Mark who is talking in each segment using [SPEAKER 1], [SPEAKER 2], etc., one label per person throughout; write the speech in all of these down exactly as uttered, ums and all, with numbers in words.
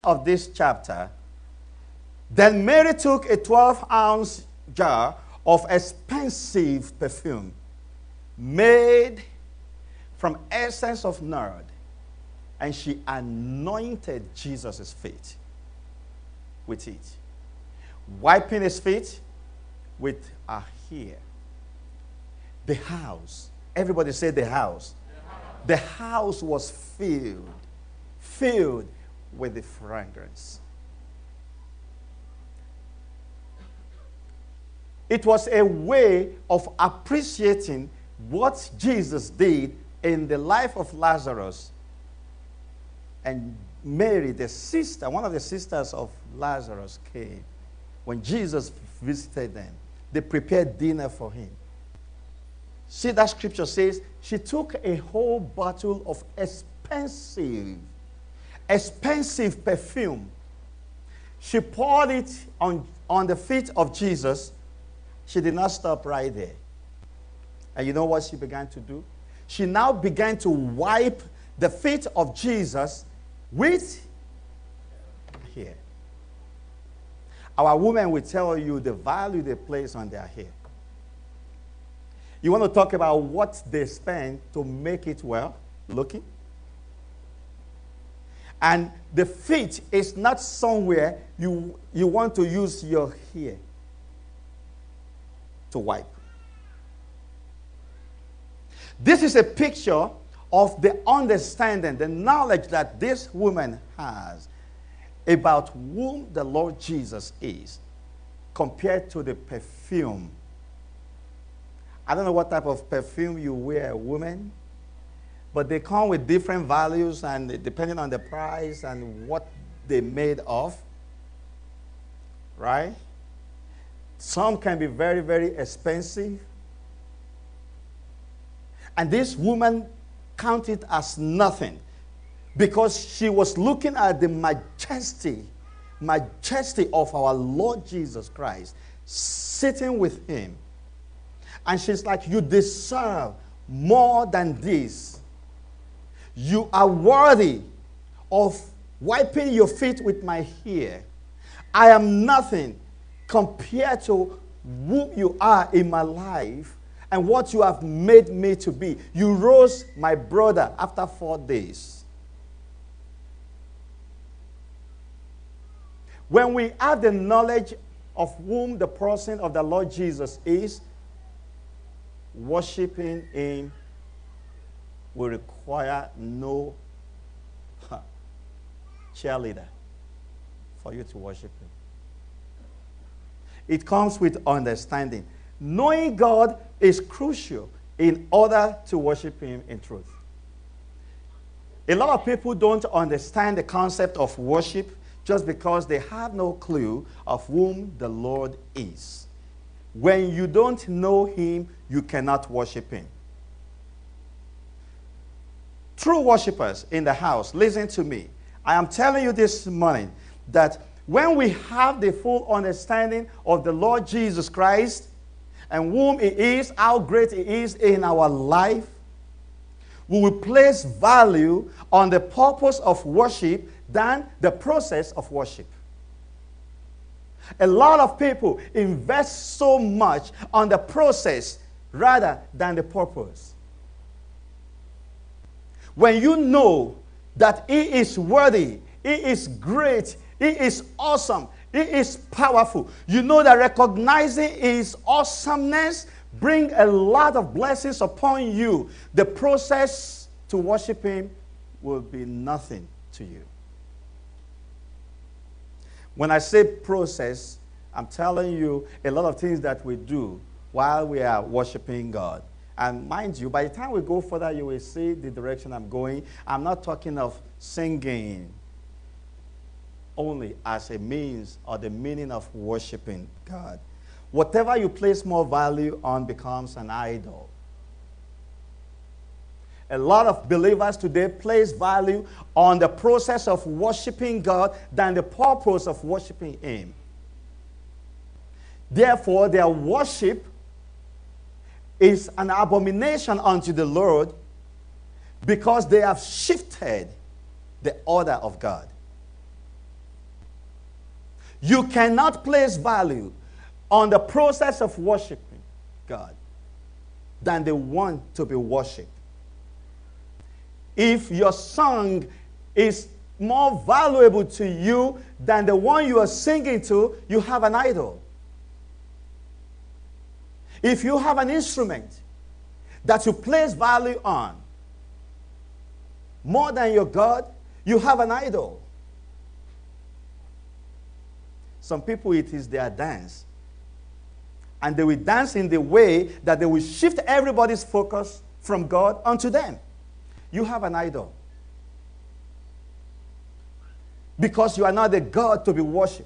[SPEAKER 1] of this chapter, then Mary took a twelve ounce jar of expensive perfume made from essence of nard, and she anointed Jesus' feet with it, wiping his feet with her hair. The house, everybody say the house. The house, the house was filled, filled with the fragrance. It was a way of appreciating what Jesus did in the life of Lazarus. And Mary, the sister, one of the sisters of Lazarus, came. When Jesus visited them, they prepared dinner for him. See, that scripture says she took a whole bottle of expensive, expensive perfume. She poured it on, on the feet of Jesus. She did not stop right there. And you know what she began to do? She now began to wipe the feet of Jesus with hair. Our women will tell you the value they place on their hair. You want to talk about what they spend to make it well looking? And the feet is not somewhere you, you want to use your hair to wipe. This is a picture of the understanding, the knowledge that this woman has about whom the Lord Jesus is compared to the perfume. I don't know what type of perfume you wear, women, but they come with different values and depending on the price and what they're made of, right? Some can be very, very expensive. And this woman counted as nothing because she was looking at the majesty, majesty of our Lord Jesus Christ sitting with him. And she's like, you deserve more than this. You are worthy of wiping your feet with my hair. I am nothing compared to who you are in my life and what you have made me to be. You rose my brother after four days. When we have the knowledge of whom the person of the Lord Jesus is, worshiping him will require no huh, cheerleader for you to worship him. It comes with understanding. Knowing God is crucial in order to worship him in truth. A lot of people don't understand the concept of worship just because they have no clue of whom the Lord is. When you don't know him, you cannot worship him. True worshipers in the house, listen to me. I am telling you this morning that when we have the full understanding of the Lord Jesus Christ and whom he is, how great he is in our life, we will place value on the purpose of worship than the process of worship. A lot of people invest so much on the process rather than the purpose. When you know that he is worthy, he is great, he is awesome, he is powerful, you know that recognizing his awesomeness brings a lot of blessings upon you. The process to worship him will be nothing to you. When I say process, I'm telling you a lot of things that we do while we are worshiping God. And mind you, by the time we go further, you will see the direction I'm going. I'm not talking of singing only as a means or the meaning of worshiping God. Whatever you place more value on becomes an idol. A lot of believers today place value on the process of worshiping God than the purpose of worshiping him. Therefore, their worship is an abomination unto the Lord because they have shifted the order of God. You cannot place value on the process of worshiping God than the one to be worshipped. If your song is more valuable to you than the one you are singing to, you have an idol. If you have an instrument that you place value on more than your God, you have an idol. Some people, it is their dance. And they will dance in the way that they will shift everybody's focus from God onto them. You have an idol. Because you are not the God to be worshipped.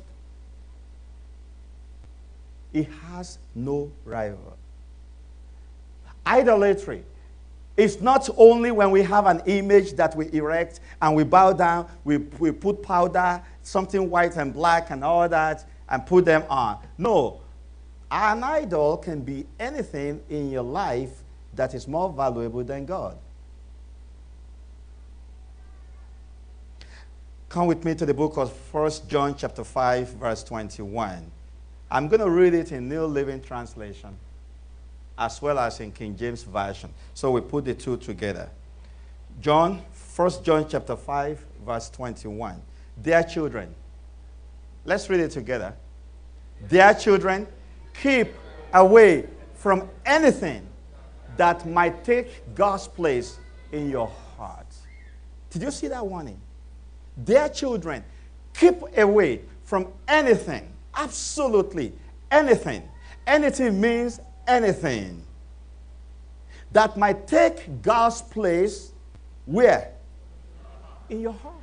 [SPEAKER 1] It has no rival. Idolatry is not only when we have an image that we erect and we bow down, we, we put powder, something white and black and all that, and put them on. No. An idol can be anything in your life that is more valuable than God. Come with me to the book of First John chapter five, verse twenty-one. I'm going to read it in New Living Translation as well as in King James Version. So we put the two together. John, First John chapter five, verse twenty-one. Dear children, let's read it together. Dear children, keep away from anything that might take God's place in your heart. Did you see that warning? Dear children, keep away from anything, absolutely anything. Anything means anything that might take God's place where? In your heart.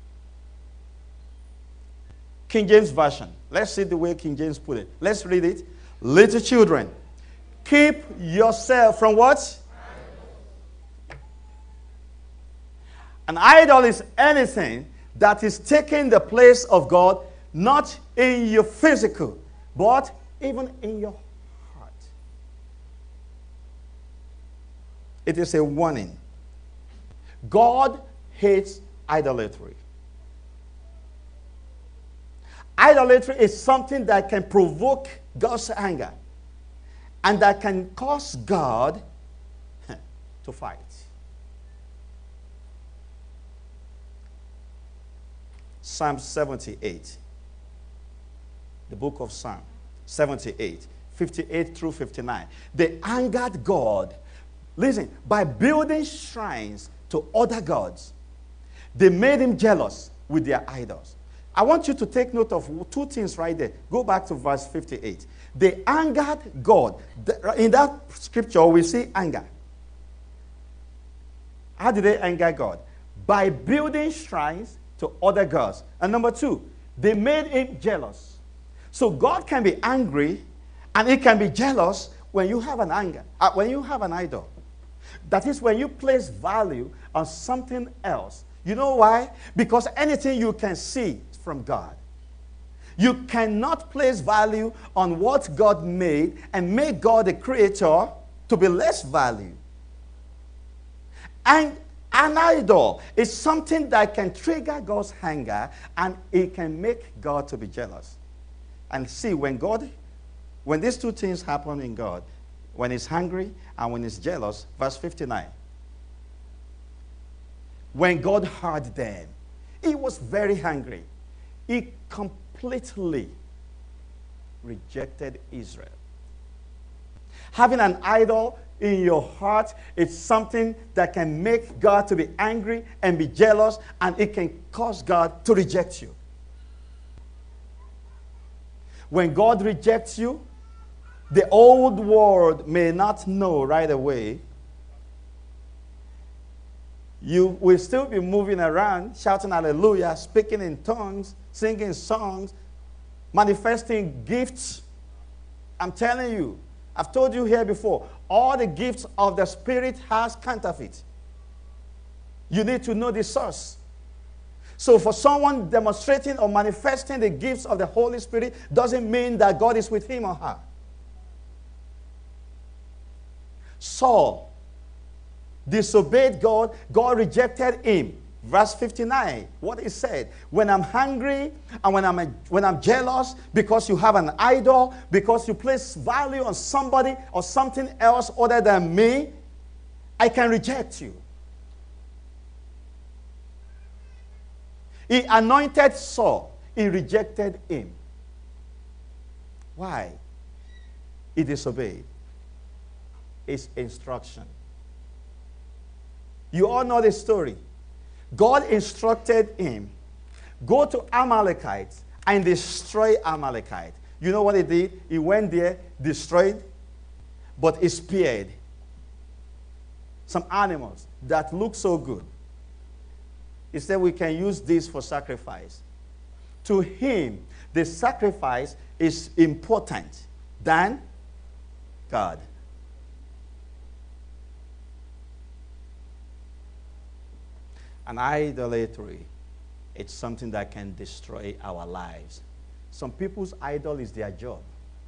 [SPEAKER 1] King James Version. Let's see the way King James put it. Let's read it. Little children, keep yourself from what? An idol is anything that is taking the place of God, not in your physical, but even in your heart. It is a warning. God hates idolatry. Idolatry is something that can provoke God's anger and that can cause God to fight. Psalm seventy-eight. The book of Psalm seventy-eight, fifty-eight through fifty-nine. They angered God, listen, by building shrines to other gods. They made him jealous with their idols. I want you to take note of two things right there. Go back to verse fifty-eight. They angered God. In that scripture, we see anger. How did they anger God? By building shrines to other gods. And number two, they made him jealous. So God can be angry and he can be jealous when you have an anger, uh, when you have an idol. That is when you place value on something else. You know why? Because anything you can see from God. You cannot place value on what God made and make God the creator to be less value. And an idol is something that can trigger God's anger and it can make God to be jealous. And see, when God, when these two things happen in God, when he's hungry and when he's jealous, verse fifty-nine. When God heard them, he was very hungry. He completely rejected Israel. Having an idol in your heart is something that can make God to be angry and be jealous, and it can cause God to reject you. When God rejects you, the old world may not know right away. You will still be moving around, shouting hallelujah, speaking in tongues, singing songs, manifesting gifts. I'm telling you, I've told you here before, all the gifts of the Spirit has counterfeit. You need to know the source. So for someone demonstrating or manifesting the gifts of the Holy Spirit doesn't mean that God is with him or her. Saul disobeyed God. God rejected him. Verse fifty-nine, what he said, when I'm hungry and when I'm, when I'm jealous because you have an idol, because you place value on somebody or something else other than me, I can reject you. He anointed Saul. He rejected him. Why? He disobeyed his instruction. You all know the story. God instructed him, go to Amalekites and destroy Amalekite. You know what he did? He went there, destroyed, but he spared some animals that look so good. He said, we can use this for sacrifice. To him, the sacrifice is important than God. And idolatry, it's something that can destroy our lives. Some people's idol is their job.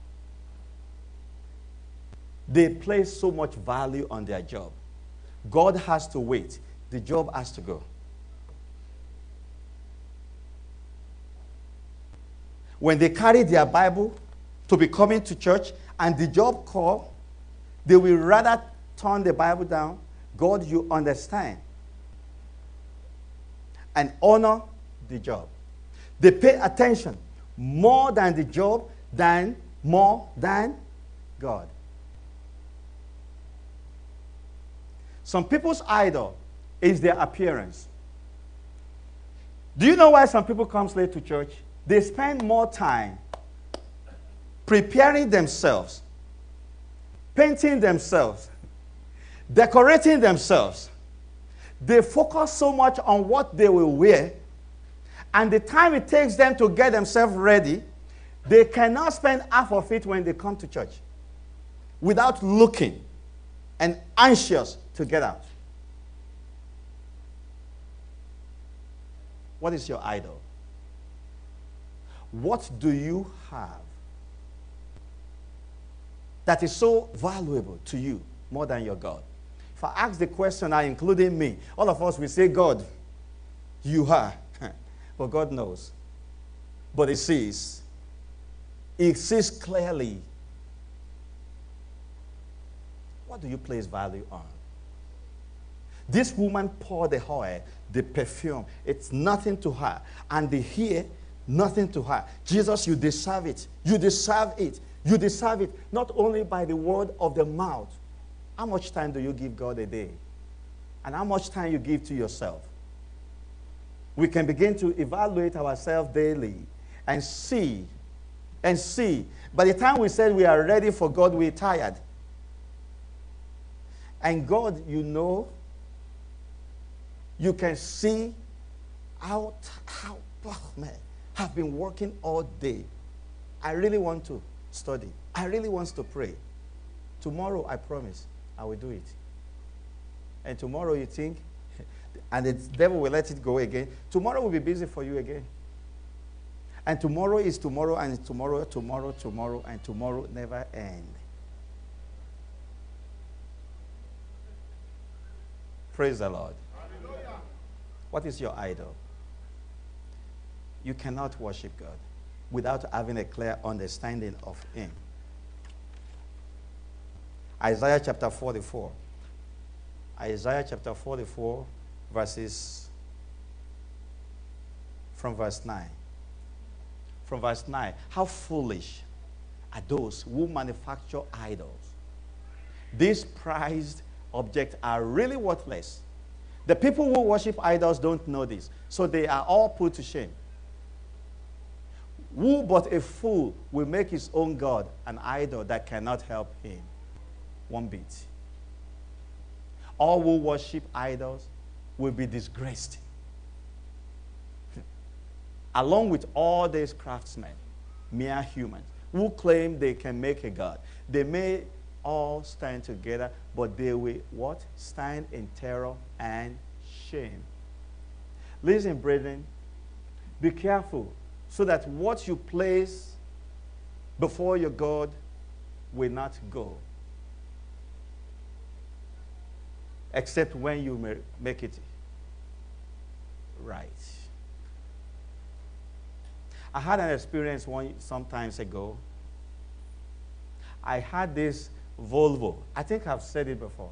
[SPEAKER 1] They place so much value on their job. God has to wait. The job has to go. When they carry their Bible to be coming to church and the job call, they will rather turn the Bible down. God, you understand. And honor the job. They pay attention more than the job, than more than God. Some people's idol is their appearance. Do you know why some people come late to church? They spend more time preparing themselves, painting themselves, decorating themselves. They focus so much on what they will wear, and the time it takes them to get themselves ready, they cannot spend half of it when they come to church without looking and anxious to get out. What is your idol? What do you have that is so valuable to you more than your God? If I ask the question, now including me, all of us will say, God, you are. But God knows. But He sees. He sees clearly. What do you place value on? This woman poured the oil, the perfume. It's nothing to her. And the hair, nothing to her. Jesus, you deserve it. You deserve it. You deserve it. Not only by the word of the mouth. How much time do you give God a day? And how much time you give to yourself? We can begin to evaluate ourselves daily and see, and see. By the time we said we are ready for God, we're tired. And God, you know, you can see how, how, oh man, I've been working all day. I really want to study. I really want to pray. Tomorrow, I promise, I will do it. And tomorrow you think, and the devil will let it go again. Tomorrow will be busy for you again. And tomorrow is tomorrow, and tomorrow, tomorrow, tomorrow, and tomorrow never end. Praise the Lord. Hallelujah. What is your idol? You cannot worship God without having a clear understanding of Him. Isaiah chapter forty-four. Isaiah chapter forty-four, verses from verse nine. From verse nine. How foolish are those who manufacture idols? These prized objects are really worthless. The people who worship idols don't know this, so they are all put to shame. Who but a fool will make his own God an idol that cannot help him one bit? All who worship idols will be disgraced. Along with all these craftsmen, mere humans, who claim they can make a God. They may all stand together, but they will what? Stand in terror and shame. Listen, brethren, be careful so that what you place before your God will not go. Except when you make it right. I had an experience one sometimes ago. I had this Volvo. I think I've said it before.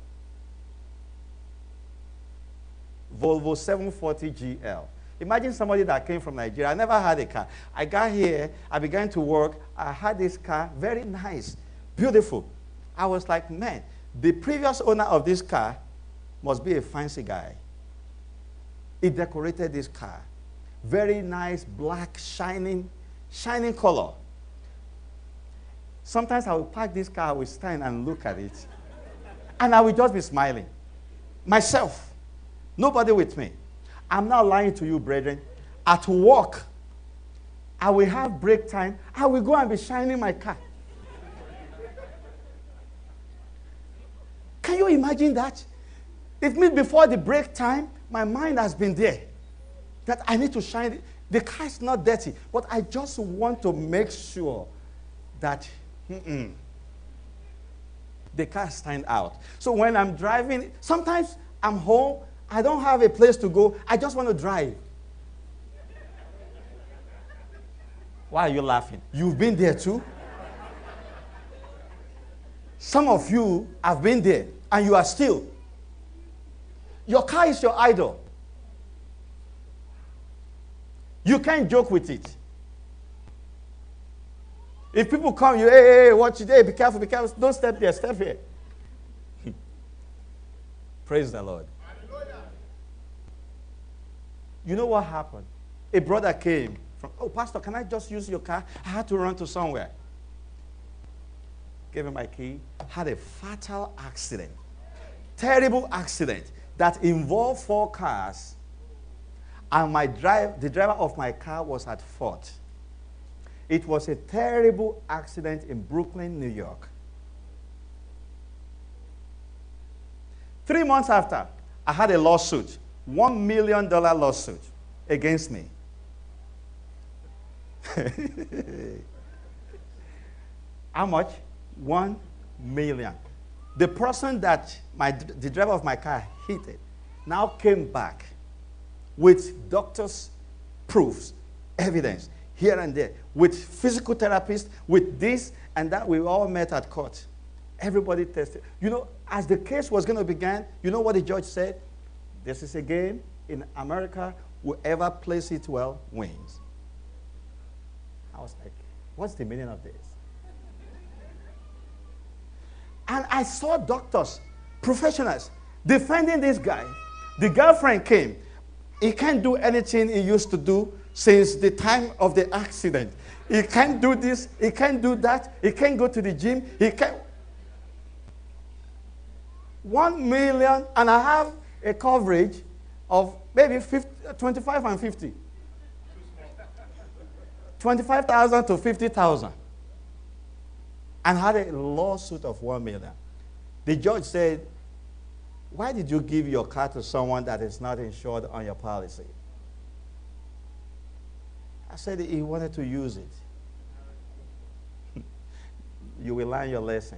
[SPEAKER 1] Volvo seven forty G L. Imagine somebody that came from Nigeria. I never had a car. I got here. I began to work. I had this car. Very nice. Beautiful. I was like, man, the previous owner of this car must be a fancy guy. He decorated this car. Very nice, black, shining, shining color. Sometimes I will park this car, I will stand and look at it. And I will just be smiling. Myself. Nobody with me. I'm not lying to you, brethren. At work, I will have break time. I will go and be shining my car. Can you imagine that? It means before the break time, my mind has been there. That I need to shine it. The car is not dirty, but I just want to make sure that mm-mm, the car stand out. So when I'm driving, sometimes I'm home, I don't have a place to go, I just want to drive. Why are you laughing? You've been there too? Some of you have been there, and you are still. Your car is your idol. You can't joke with it. If people come, you, hey, hey, hey, watch it, hey, be careful, be careful. Don't step there, step here. Praise the Lord. You know what happened? A brother came from, oh, Pastor, can I just use your car? I had to run to somewhere. Gave him my key. Had a fatal accident. Terrible accident that involved four cars. And my drive, the driver of my car was at fault. It was a terrible accident in Brooklyn, New York. Three months after, I had a lawsuit, one million dollar lawsuit against me. How much? One million. The person that my, the driver of my car hit it now came back with doctors' proofs, evidence, here and there, with physical therapists, with this and that. We all met at court. Everybody tested. You know, as the case was going to begin, you know what the judge said? This is a game. In America, whoever plays it well wins. I was like, what's the meaning of this? And I saw doctors, professionals, defending this guy. The girlfriend came. He can't do anything he used to do since the time of the accident. He can't do this. He can't do that. He can't go to the gym. He can't. One million, and I have a coverage of maybe fifty, twenty-five and fifty. twenty-five thousand to fifty thousand. And had a lawsuit of one million. The judge said, why did you give your car to someone that is not insured on your policy? I said he wanted to use it. You will learn your lesson.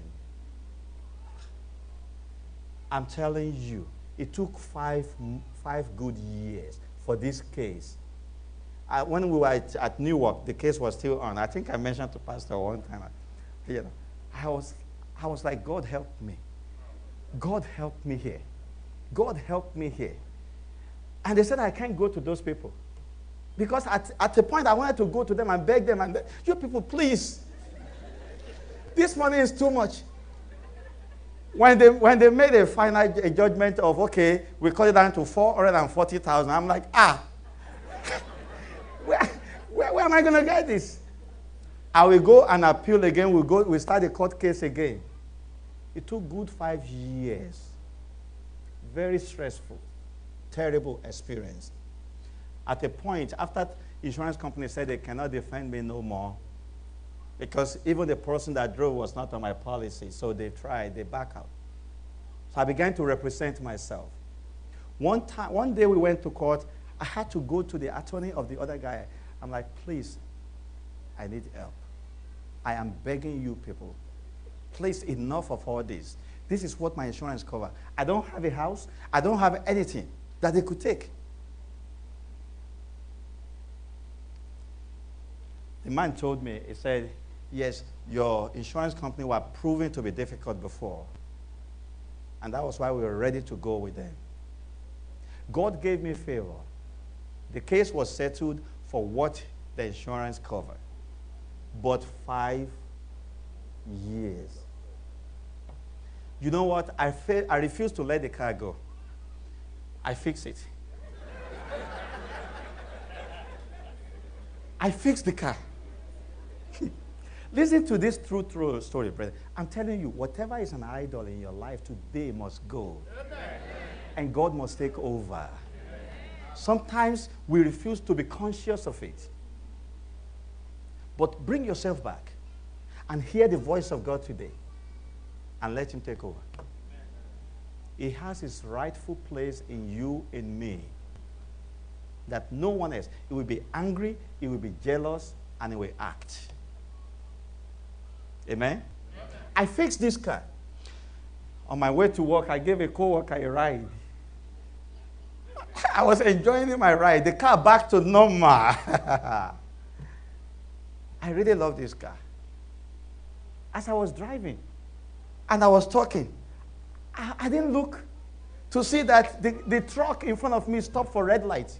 [SPEAKER 1] I'm telling you, it took five, five good years for this case. I, when we were at, at Newark, the case was still on. I think I mentioned to Pastor one time. You know, I was, I was like, God help me. God help me here. God help me here. And they said I can't go to those people. Because at, at a point I wanted to go to them and beg them and beg, you people, please. This money is too much. When they, when they made a final a judgment of, okay, we cut it down to four hundred forty thousand, I'm like, ah, where, where, where am I going to get this? I will go and appeal again. We'll, go, we'll start the court case again. It took good five years. Very stressful, terrible experience. At a point, after the insurance company said they cannot defend me no more, because even the person that drove was not on my policy, so they tried, they back out. So I began to represent myself. One time, one day we went to court. I had to go to the attorney of the other guy. I'm like, please, I need help. I am begging you people, please, enough of all this. This is what my insurance covers. I don't have a house. I don't have anything that they could take. man told me, he said, yes, your insurance company were proven to be difficult before. And that was why we were ready to go with them. God gave me favor. The case was settled for what the insurance covered. But five years. You know what? I, fa- I refused to let the car go. I fixed it. I fixed the car. Listen to this true, true story, brother. I'm telling you, whatever is an idol in your life today must go. Amen. And God must take over. Amen. Sometimes we refuse to be conscious of it. But bring yourself back and hear the voice of God today and let him take over. Amen. He has his rightful place in you, in me, that no one else. He will be angry, he will be jealous, and he will act. Amen? Amen? I fixed this car. On my way to work, I gave a co-worker a ride. I was enjoying my ride. The car back to normal. I really love this car. As I was driving and I was talking, I, I didn't look to see that the, the truck in front of me stopped for red light.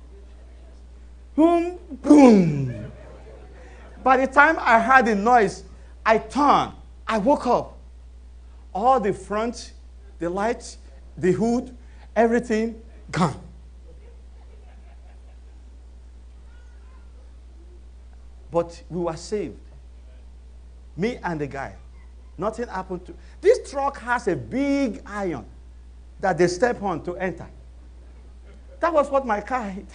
[SPEAKER 1] Boom, boom. By the time I heard the noise, I turned. I woke up. All the front, the lights, the hood, everything gone. But we were saved. Me and the guy. Nothing happened to... This truck has a big iron that they step on to enter. That was what my car hit.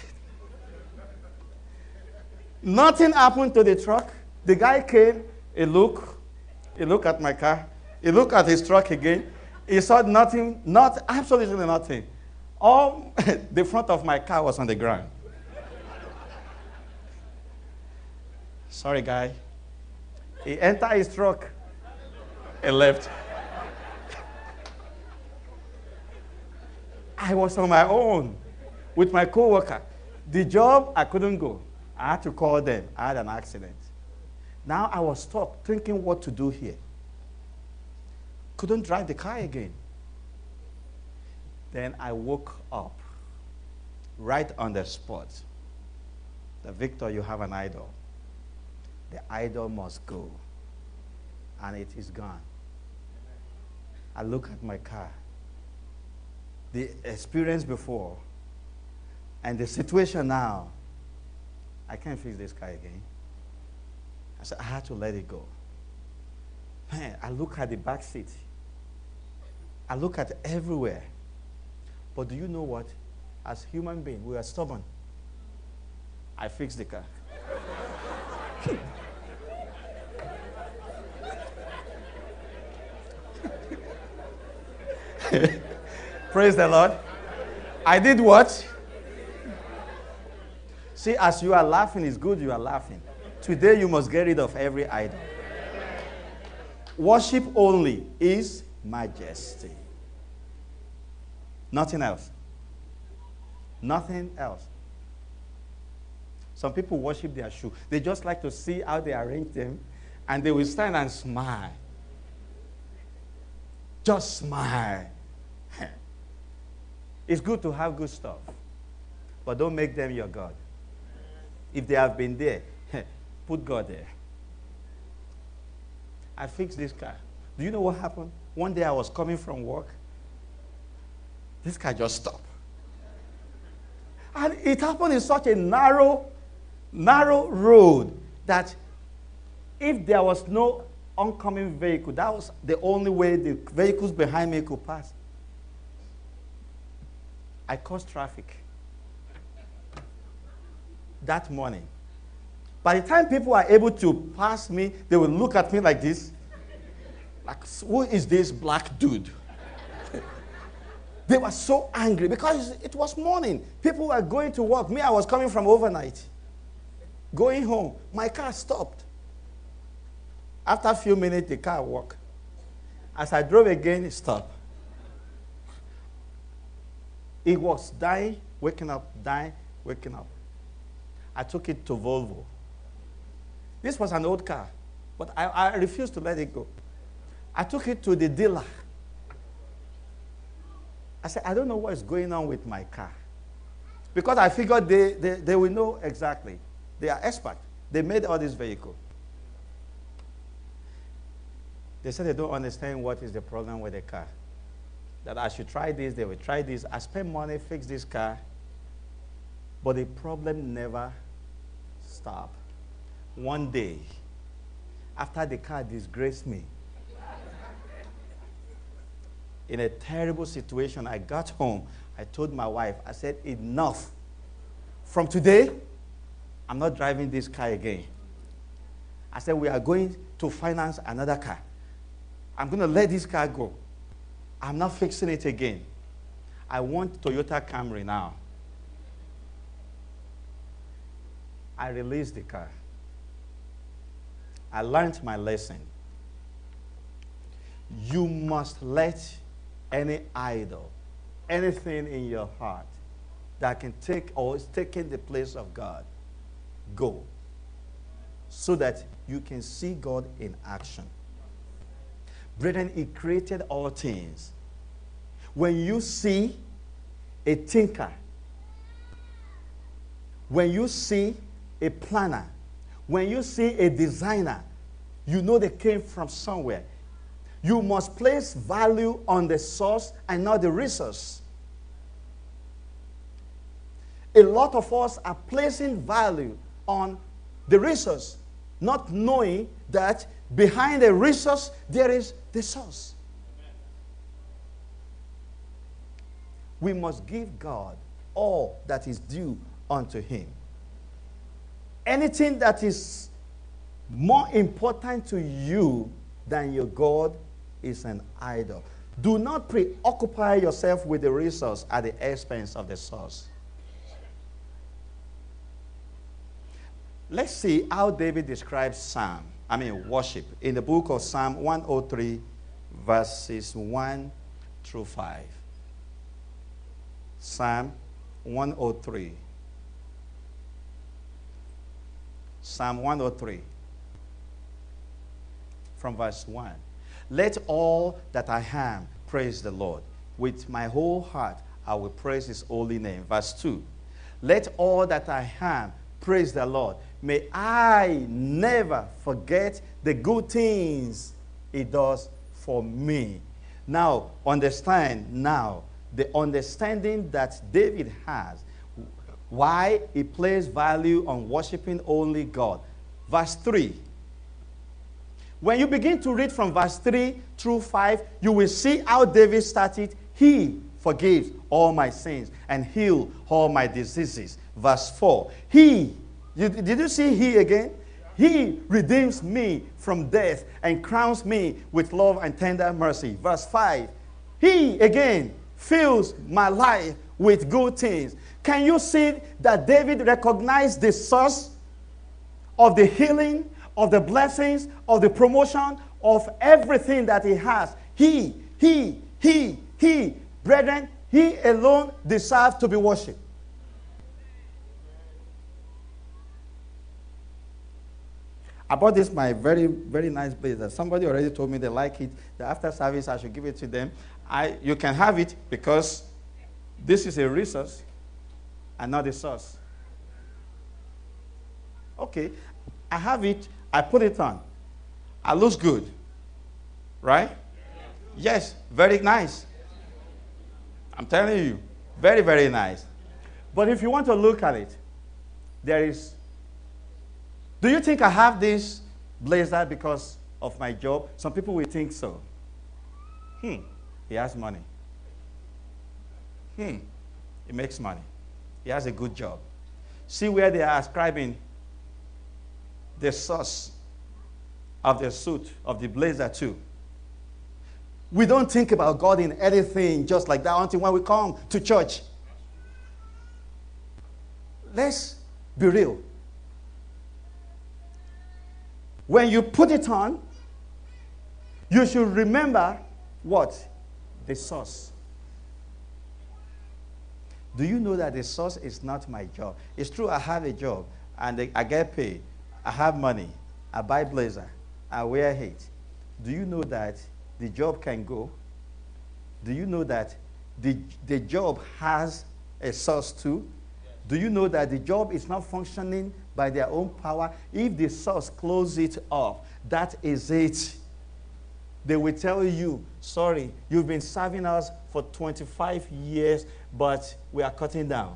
[SPEAKER 1] Nothing happened to the truck. The guy came, he looked, he looked at my car, he looked at his truck again. He saw nothing, not absolutely nothing. All the front of my car was on the ground. Sorry, guy. He entered his truck and left. I was on my own with my co-worker. The job, I couldn't go. I had to call them. I had an accident. Now I was stuck thinking what to do here. Couldn't drive the car again. Then I woke up right on the spot. The Victor, you have an idol. The idol must go. And it is gone. I look at my car. The experience before and the situation now. I can't fix this car again. I said, I had to let it go. Man, I look at the back seat. I look at everywhere. But do you know what? As human beings, we are stubborn. I fixed the car. Praise the Lord. I did what? See, as you are laughing, it's good you are laughing. Today you must get rid of every idol. Worship only is majesty. Nothing else. Nothing else. Some people worship their shoe. They just like to see how they arrange them, and they will stand and smile. Just smile. It's good to have good stuff, but don't make them your God. If they have been there, put God there. I fixed this car. Do you know what happened? One day I was coming from work. This car just stopped. And it happened in such a narrow, narrow road that if there was no oncoming vehicle, that was the only way the vehicles behind me could pass. I caused traffic that morning. By the time people are able to pass me, they will look at me like this. Like, who is this black dude? They were so angry because it was morning. People were going to work. Me, I was coming from overnight. Going home. My car stopped. After a few minutes, the car walked. As I drove again, it stopped. It was dying, waking up, dying, waking up. I took it to Volvo. This was an old car, but I, I refused to let it go. I took it to the dealer. I said, I don't know what is going on with my car. Because I figured they, they, they will know exactly. They are expert. They made all this vehicle. They said they don't understand what is the problem with the car. That I should try this, they will try this. I spent money, fix this car. But the problem never stopped. One day, after the car disgraced me, in a terrible situation, I got home. I told my wife, I said, enough. From today, I'm not driving this car again. I said, we are going to finance another car. I'm going to let this car go. I'm not fixing it again. I want Toyota Camry now. I released the car. I learned my lesson. You must let any idol, anything in your heart that can take or is taking the place of God, go. So that you can see God in action. Brethren, He created all things. When you see a thinker, when you see a planner, when you see a designer, you know they came from somewhere. You must place value on the source and not the resource. A lot of us are placing value on the resource, not knowing that behind the resource there is the source. We must give God all that is due unto Him. Anything that is more important to you than your God is an idol. Do not preoccupy yourself with the resource at the expense of the source. Let's see how David describes psalm, I mean worship, in the book of Psalm one oh three, verses one through five. Psalm one oh three. Psalm one oh three, from verse one. Let all that I am praise the Lord. With my whole heart I will praise His holy name. Verse two. Let all that I am praise the Lord. May I never forget the good things He does for me. Now, understand now the understanding that David has, why he placed value on worshiping only God. Verse three. When you begin to read from verse three through five, you will see how David started. He forgives all my sins and heals all my diseases. Verse four. He, you, did you see he again? He redeems me from death and crowns me with love and tender mercy. Verse five. He again fills my life with good things. Can you see that David recognized the source of the healing, of the blessings, of the promotion, of everything that he has? He, he, he, he. Brethren, he alone deserves to be worshipped. I bought this, my very, very nice blazer. Somebody already told me they like it. That after service, I should give it to them. I, you can have it because this is a resource and not a source. Okay, I have it. I put it on. I looks good. Right? Yes, very nice. I'm telling you, very, very nice. But if you want to look at it, there is... Do you think I have this blazer because of my job? Some people will think so. Hmm, he has money. Hmm, he makes money. He has a good job. See where they are ascribing the source of the suit, of the blazer too. We don't think about God in anything just like that until when we come to church. Let's be real. When you put it on, you should remember what? The source. Do you know that the source is not my job? It's true I have a job and I get paid. I have money. I buy blazer, I wear it. Do you know that the job can go? Do you know that the, the job has a source too? Do you know that the job is not functioning by their own power? If the source closes it up, that is it. They will tell you, sorry, you've been serving us for twenty-five years, but we are cutting down.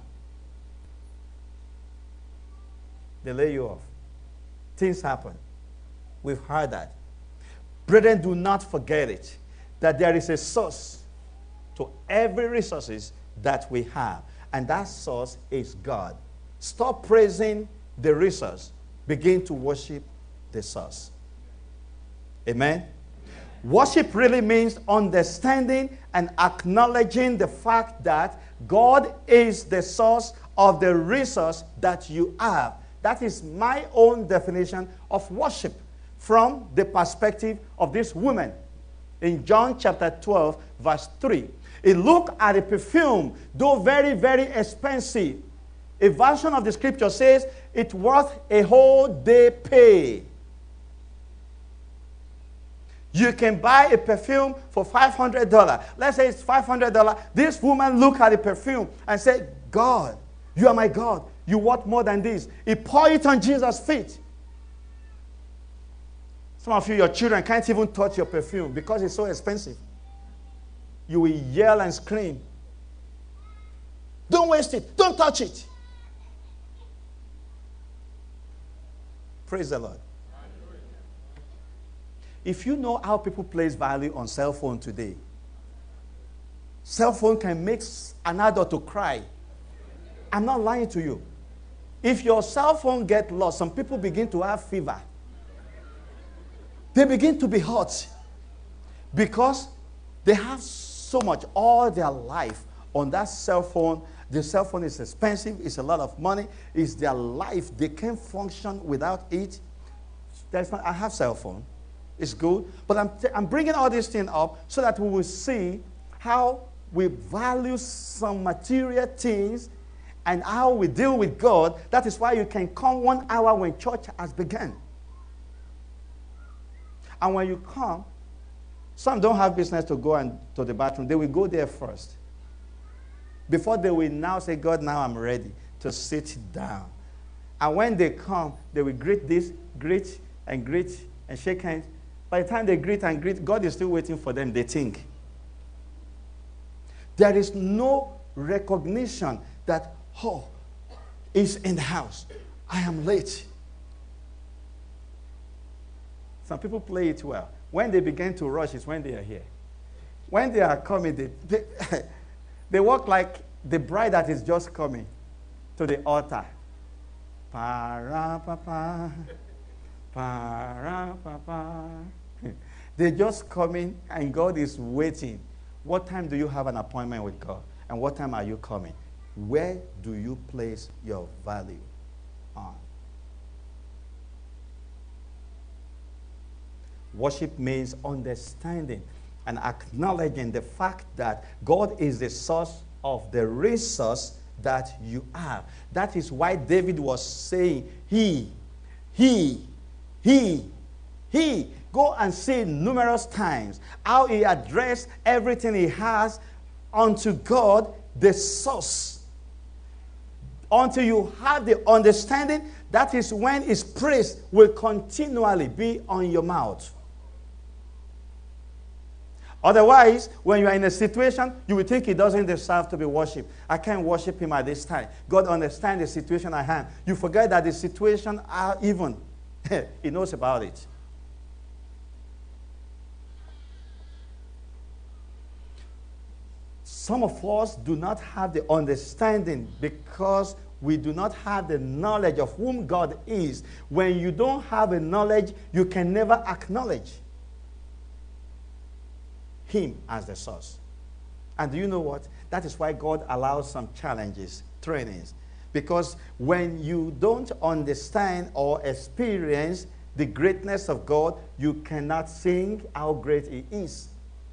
[SPEAKER 1] They lay you off. Things happen. We've heard that. Brethren, do not forget it, that there is a source to every resources that we have. And that source is God. Stop praising the resource. Begin to worship the source. Amen? Worship really means understanding and acknowledging the fact that God is the source of the resource that you have. That is my own definition of worship from the perspective of this woman. In John chapter twelve, verse three. It looked at a perfume, though very, very expensive. A version of the scripture says it's worth a whole day pay. You can buy a perfume for five hundred dollars. Let's say it's five hundred dollars. This woman looked at the perfume and said, God, you are my God. You want more than this. He poured it on Jesus' feet. Some of you, your children can't even touch your perfume because it's so expensive. You will yell and scream. Don't waste it. Don't touch it. Praise the Lord. If you know how people place value on cell phone today, cell phone can make an adult to cry. I'm not lying to you. If your cell phone gets lost, some people begin to have fever. They begin to be hot because they have so much, all their life on that cell phone. The cell phone is expensive. It's a lot of money. It's their life. They can't function without it. That's not, I have cell phone. It's good. But I'm, I'm bringing all these things up so that we will see how we value some material things and how we deal with God. That is why you can come one hour when church has begun. And when you come, some don't have business to go and to the bathroom. They will go there first. Before they will now say, God, now I'm ready to sit down. And when they come, they will greet this, greet and greet and shake hands. By the time they greet and greet, God is still waiting for them, they think. There is no recognition that, oh, he's in the house. I am late. Some people play it well. When they begin to rush, it's when they are here. When they are coming, they, they, they walk like the bride that is just coming to the altar. Para-pa-pa, para-pa-pa. They're just coming and God is waiting. What time do you have an appointment with God? And what time are you coming? Where do you place your value on? Worship means understanding and acknowledging the fact that God is the source of the resource that you have. That is why David was saying, he, he, he, he. Go and see numerous times how he addressed everything he has unto God, the source. Until you have the understanding, that is when his praise will continually be on your mouth. Otherwise, when you are in a situation, you will think he doesn't deserve to be worshipped. I can't worship him at this time. God understands the situation I have. You forget that the situation are even. He knows about it. Some of us do not have the understanding because we do not have the knowledge of whom God is. When you don't have a knowledge, you can never acknowledge him as the source. And do you know what? That is why God allows some challenges, trainings. Because when you don't understand or experience the greatness of God, you cannot sing how great he is.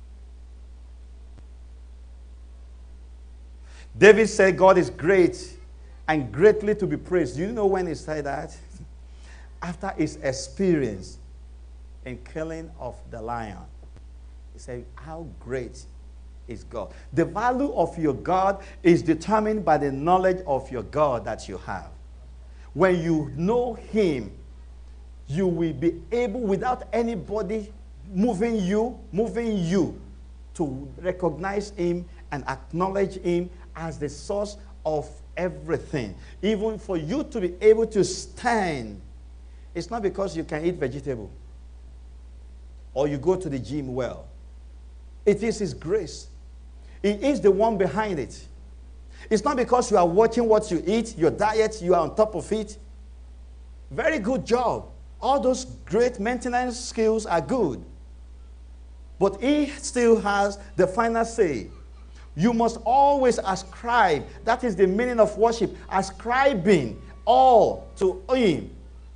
[SPEAKER 1] David said God is great and greatly to be praised. Do you know when he said that? after his experience in killing of the lion. He said, how great is God? The value of your God is determined by the knowledge of your God that you have. When you know him, you will be able, without anybody moving you, moving you, to recognize him and acknowledge him as the source of everything. Even for you to be able to stand, it's not because you can eat vegetable or you go to the gym well. It is his grace. He is the one behind it. It's not because you are watching what you eat, your diet, you are on top of it. Very good job. All those great maintenance skills are good. But he still has the final say. You must always ascribe. That is the meaning of worship. Ascribing all to him.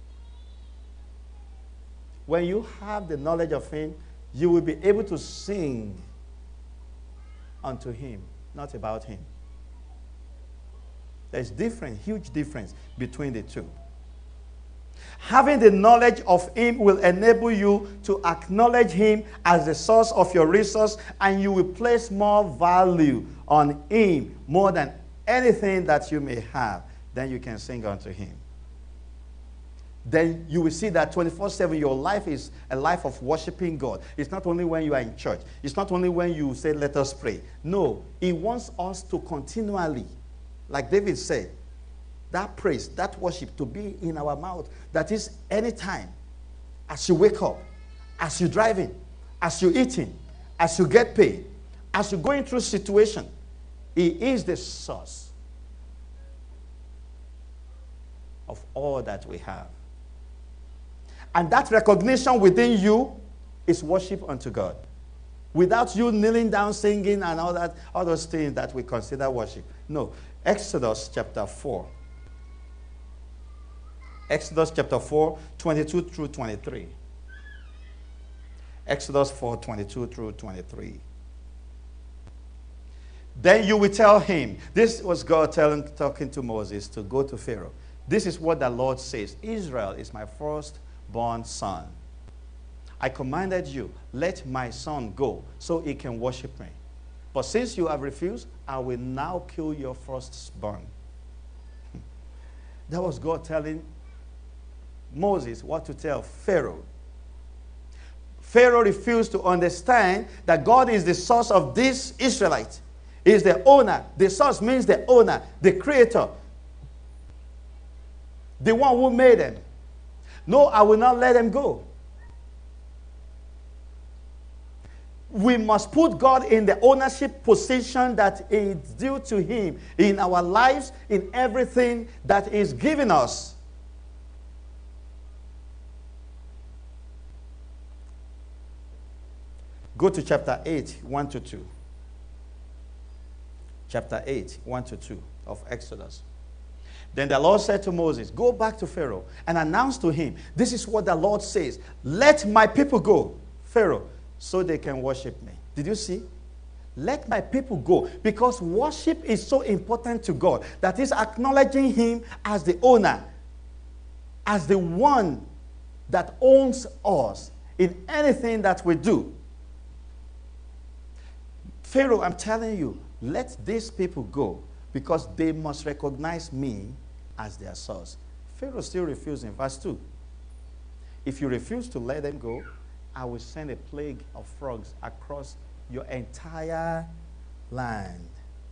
[SPEAKER 1] When you have the knowledge of him, you will be able to sing unto him, not about him. There's different, huge difference between the two. Having the knowledge of him will enable you to acknowledge him as the source of your resource, and you will place more value on him more than anything that you may have. Then you can sing unto him. Then you will see that twenty-four seven your life is a life of worshiping God. It's not only when you are in church. It's not only when you say, let us pray. No, he wants us to continually, like David said, that praise, that worship to be in our mouth. That is anytime. As you wake up, as you're driving, as you're eating, as you get paid, as you're going through situation, he is the source of all that we have. And that recognition within you is worship unto God. Without you kneeling down, singing, and all that, all those things that we consider worship. No. Exodus chapter four. Exodus chapter four, twenty-two through twenty-three. Exodus four, twenty-two through twenty-three. Then you will tell him, this was God telling, talking to Moses to go to Pharaoh. This is what the Lord says. Israel is my firstborn son. I commanded you, let my son go so he can worship me. But since you have refused, I will now kill your firstborn. That was God telling Moses what to tell Pharaoh. Pharaoh refused to understand that God is the source of this Israelite. He is the owner. The source means the owner, the creator, the one who made them. No, I will not let them go. We must put God in the ownership position that is due to him in our lives, in everything that is given us. Go to chapter eight, one to two. Chapter eight, one to two of Exodus. Then the Lord said to Moses, go back to Pharaoh and announce to him, this is what the Lord says. Let my people go, Pharaoh, so they can worship me. Did you see? Let my people go. Because worship is so important to God. That is acknowledging him as the owner, as the one that owns us in anything that we do. Pharaoh, I'm telling you, let these people go because they must recognize me as their source. Pharaoh still refusing. Verse two. If you refuse to let them go, I will send a plague of frogs across your entire land.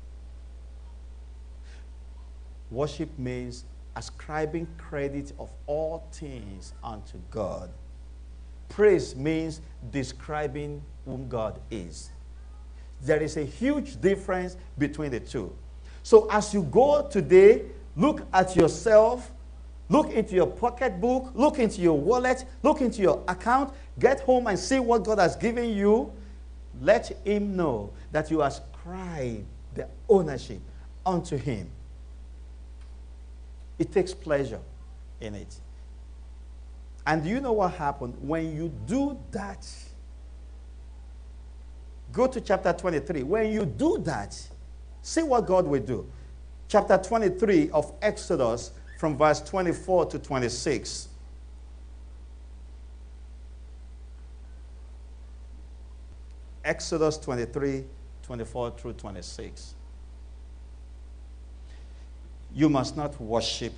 [SPEAKER 1] Worship means ascribing credit of all things unto God. Praise means describing whom God is. There is a huge difference between the two. So as you go today, look at yourself, look into your pocketbook, look into your wallet, look into your account, get home and see what God has given you. Let him know that you ascribe the ownership unto him. It takes pleasure in it. And do you know what happened? When you do that, go to chapter twenty-three. When you do that, see what God will do. Chapter twenty-three of Exodus from verse twenty-four to twenty-six. Exodus twenty-three, twenty-four through twenty-six. You must not worship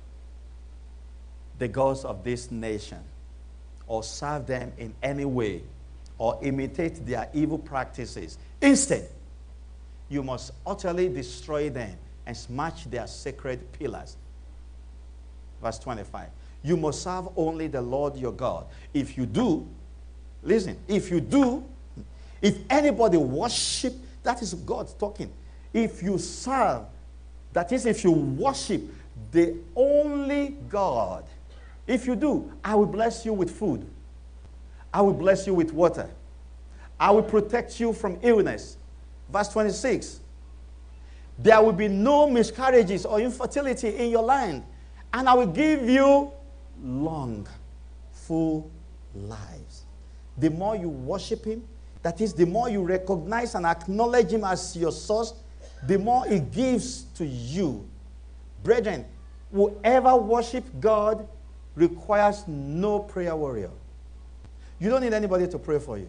[SPEAKER 1] the gods of this nation or serve them in any way or imitate their evil practices. Instead, you must utterly destroy them and smash their sacred pillars. Verse twenty-five. You must serve only the Lord your God. If you do, listen, if you do, if anybody worship, that is God talking. If you serve, that is, if you worship the only God, if you do, I will bless you with food. I will bless you with water. I will protect you from illness. Verse twenty-six. There will be no miscarriages or infertility in your land, and I will give you long, full lives. The more you worship him, that is, the more you recognize and acknowledge him as your source, the more he gives to you. Brethren, whoever worship God requires no prayer warrior. You don't need anybody to pray for you,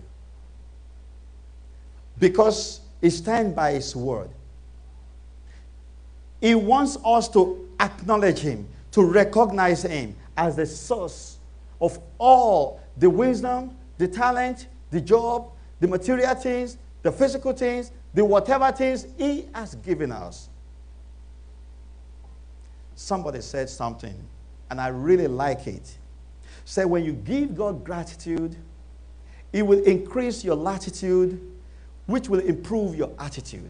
[SPEAKER 1] because he stands by his word. He wants us to acknowledge him, to recognize him as the source of all the wisdom, the talent, the job, the material things, the physical things, the whatever things he has given us. Somebody said something, and I really like it. Say, when you give God gratitude, it will increase your latitude, which will improve your attitude.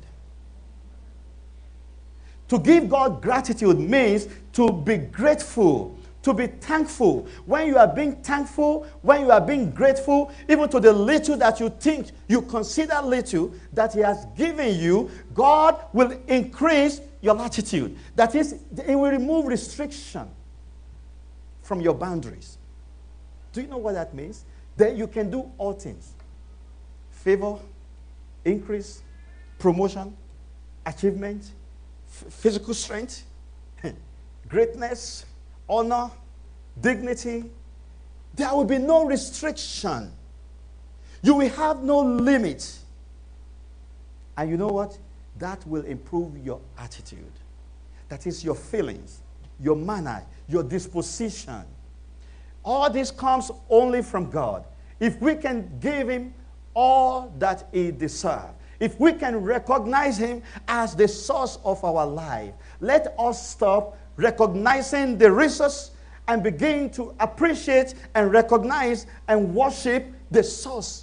[SPEAKER 1] To give God gratitude means to be grateful, to be thankful. When you are being thankful, when you are being grateful, even to the little that you think, you consider little that he has given you, God will increase your latitude. That is, it will remove restriction from your boundaries. Do you know what that means? Then you can do all things. Favor, increase, promotion, achievement, f- physical strength, greatness, honor, dignity. There will be no restriction. You will have no limit. And you know what? That will improve your attitude. That is your feelings, your manner, your disposition. All this comes only from God. If we can give him all that he deserves, if we can recognize him as the source of our life, let us stop recognizing the resource and begin to appreciate and recognize and worship the source.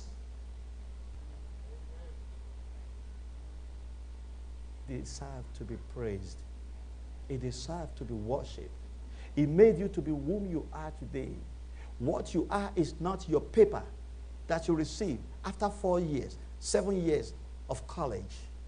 [SPEAKER 1] He deserves to be praised. He deserves to be worshipped. He made you to be whom you are today. What you are is not your paper that you receive after four years, seven years of college.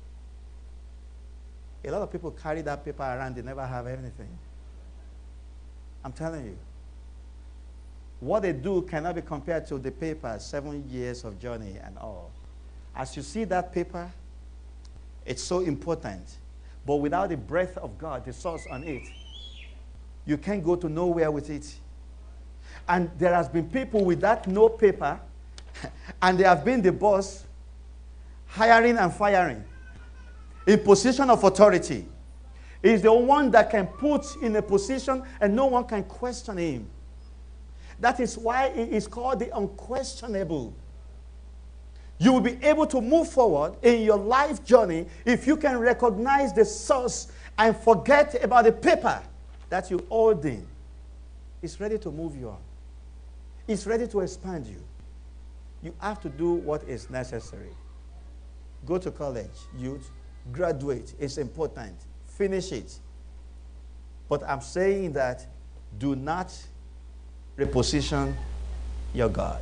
[SPEAKER 1] A lot of people carry that paper around, they never have anything. I'm telling you. What they do cannot be compared to the paper, seven years of journey and all. As you see that paper, it's so important. But without the breath of God, the source on it, you can't go to nowhere with it. And there has been people with that no paper, and they have been the boss, hiring and firing, in position of authority. He's the one that can put in a position and no one can question him. That is why it is called the unquestionable. You will be able to move forward in your life journey if you can recognize the source and forget about the paper that you hold in. It's ready to move you on. It's ready to expand you. You have to do what is necessary. Go to college, youth, graduate. It's important. Finish it. But I'm saying that do not reposition your God.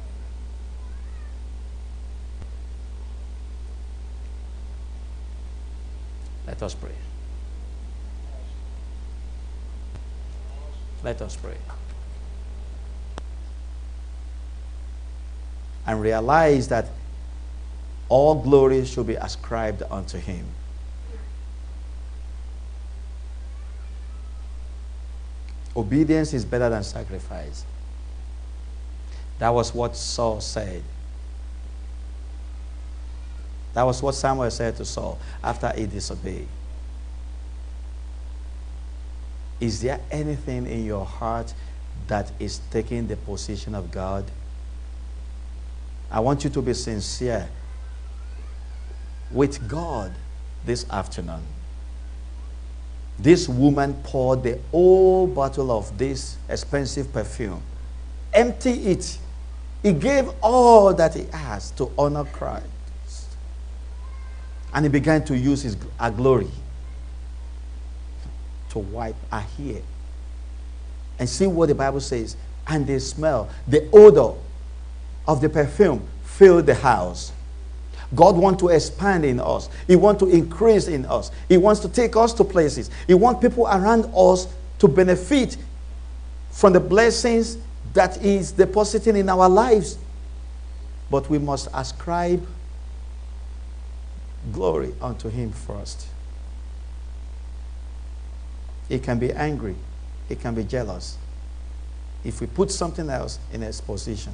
[SPEAKER 1] Let us pray. Let us pray. And realize that all glory should be ascribed unto him. Obedience is better than sacrifice. That was what Saul said. That was what Samuel said to Saul after he disobeyed. Is there anything in your heart that is taking the position of God? I want you to be sincere with God this afternoon. This woman poured the whole bottle of this expensive perfume, empty it. He gave all that he has to honor Christ. And he began to use his her glory to wipe her hair. And see what the Bible says. And the smell, the odor of the perfume filled the house. God wants to expand in us. He wants to increase in us. He wants to take us to places. He wants people around us to benefit from the blessings that He is depositing in our lives. But we must ascribe glory unto Him first. He can be angry. He can be jealous if we put something else in His position.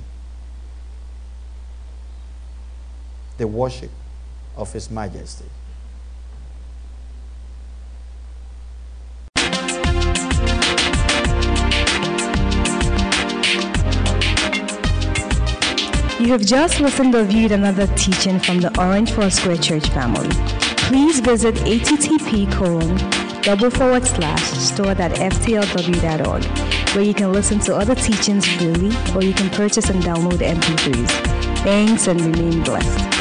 [SPEAKER 1] The worship of His majesty.
[SPEAKER 2] You have just listened or viewed another teaching from the Orange Foursquare Church family. Please visit http colon double forward slash store dot f t l w dot org, where you can listen to other teachings freely, or you can purchase and download M P threes. Thanks and remain blessed.